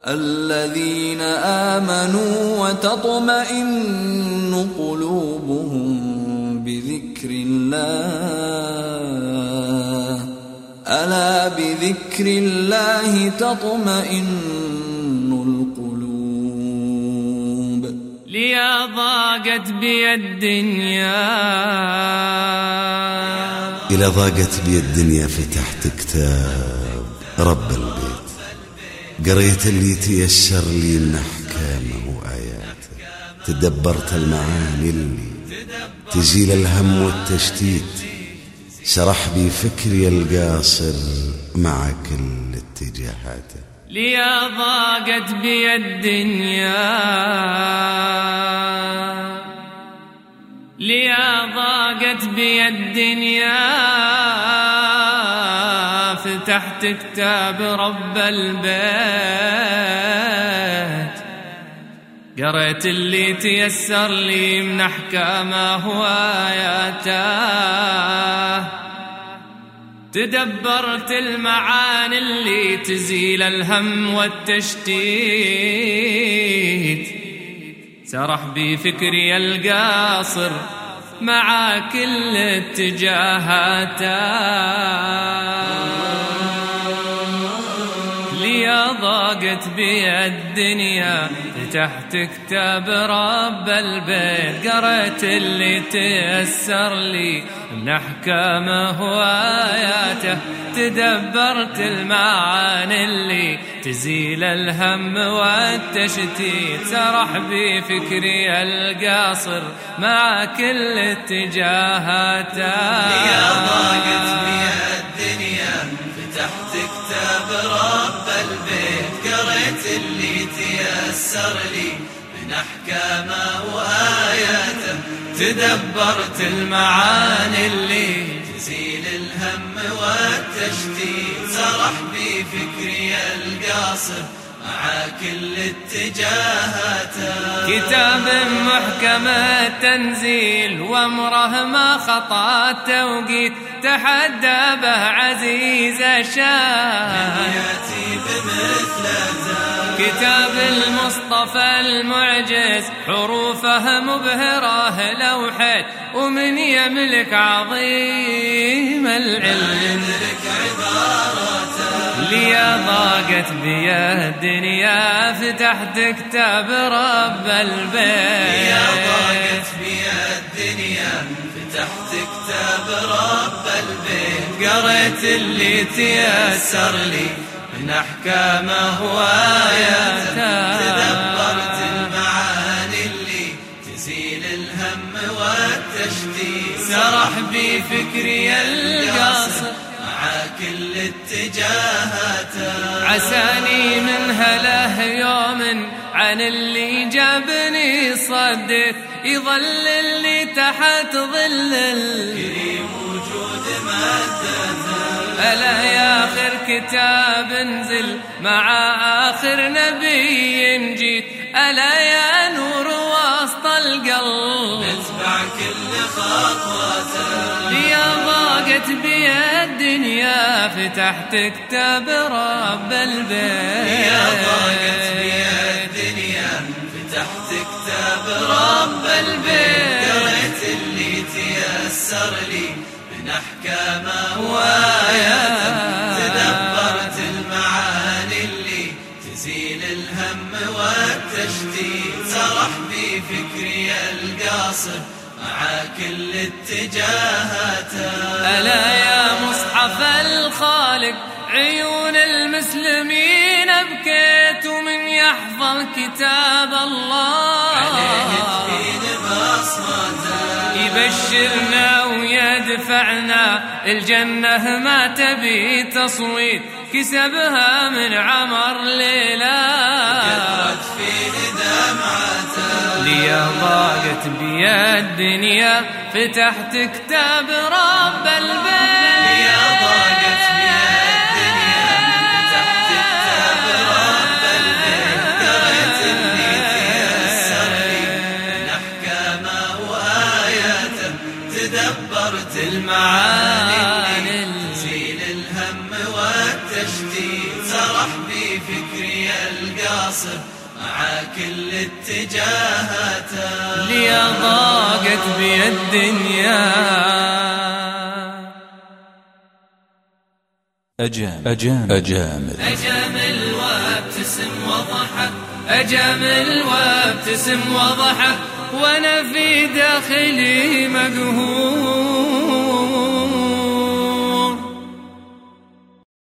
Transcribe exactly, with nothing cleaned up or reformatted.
الذين آمنوا وتطمئن قلوبهم بذكر الله ألا بذكر الله تطمئن القلوب. ليا ضاقت بي الدنيا إلى ضاقت بي الدنيا فتحت كتاب رب البيت، قريت اللي تيسر لي من أحكامه وآياته، تدبرت المعاني اللي تزيل الهم والتشتيت، سرح بي فكري القاصر مع كل اتجاهاته. ليا ضاقت بي الدنيا ليا ضاقت بي الدنيا فتحت كتاب رب البيت، قريت اللي تيسر لي من أحكامه وآياته، تدبرت المعاني اللي تزيل الهم والتشتيت، سرح بي فكري القاصر مع كل اتجاهاته. ليا ضاقت بي الدنيا فتحت كتاب رب البيت، قريت اللي تيسر لي من أحكامه وآياته، تدبرت المعاني اللي تزيل الهم والتشتيت، سرح بي فكري القاصر مع كل اتجاهاته. ليا ضاقت بي الدنيا فتحت كتاب رب البيت، قريت اللي تيسر لي من أحكامه وآياته، تدبرت المعاني اللي تزيل الهم والتشتيت، سرح بي فكري القاصر مع كل اتجاهاته. كتاب محكم التنزيل وامره ما خطا توقيت، تحدى به عزيز الشان يأتي بمثل ذا. كتاب المصطفى المعجز حروفه مبهرة لوحت، ومن يملك عظيم العلم ليا ضاقت بي الدنيا فتحت كتاب رب البيت. ليا ضاقت بي الدنيا فتحت كتاب رب البيت، قريت اللي تيسر لي من أحكامه وآياته، تدبرت المعاني اللي تزيل الهم والتشتيت، سرح بي فكري القاصر مع كل اتجاهاته. عساني من هله يوم عن اللي جابني صدت، يظللني تحت ظل الكريم وجود مادته. ألا يا آخر كتاب انزل مع آخر نبي جيت، ألا يا نور وسط القلب نتبع كل خطوته. ليا ضاقت بي الدنيا فتحت كتاب رب البيت. ليا ضاقت بي الدنيا فتحت كتاب رب البيت، قريت اللي تيسر لي من أحكامه وآياته، تدبرت المعاني اللي تزيل الهم والتشتيت، سرح بي فكري القاصر مع كل اتجاهاته. ألا يا مصحف الخالق عيون المسلمين أبكيت، ومن يحفظ كتاب الله عليه تفيد بصمته، يبشرنا ويدفعنا الجنة ما تبي تصويت، كسبها من عمر ليلة كثرت فيه دمعته. ليا ضاقت بي الدنيا فتحت كتاب رب البيت. ليا ضاقت بي الدنيا فتحت كتاب رب البيت، قريت اللي تيسر لي من أحكامه وآياته، تدبرت المعاني اللي تزيل الهم والتشتيت، سرح بي فكري القلب وقاصر مع كل اتجاهاته. لي ضاقت بي الدنيا أجامل أجامل أجامل أجامل وابتسم وضحك، أجامل وابتسم وضحك، وأنا في داخلي مقهور.